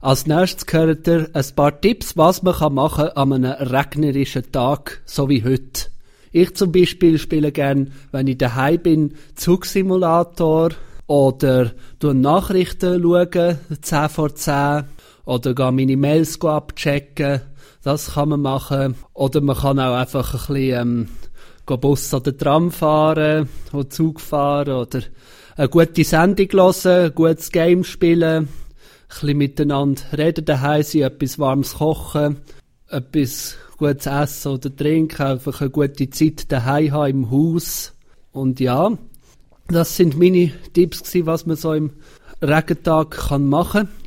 Als nächstes gehört ihr ein paar Tipps, was man machen kann an einem regnerischen Tag, so wie heute. Ich zum Beispiel spiele gerne, wenn ich daheim bin, Zugsimulator oder Nachrichten schauen, 10 vor 10, oder gehe meine Mails abchecken. Das kann man machen. Oder man kann auch einfach ein bisschen Bus oder Tram fahren oder Zug fahren oder eine gute Sendung hören, ein gutes Game spielen, ein bisschen miteinander reden daheim sein, etwas Warmes kochen, etwas gutes Essen oder trinken, einfach eine gute Zeit daheim haben im Haus. Und ja, das sind meine Tipps gewesen, was man so im Regentag kann machen.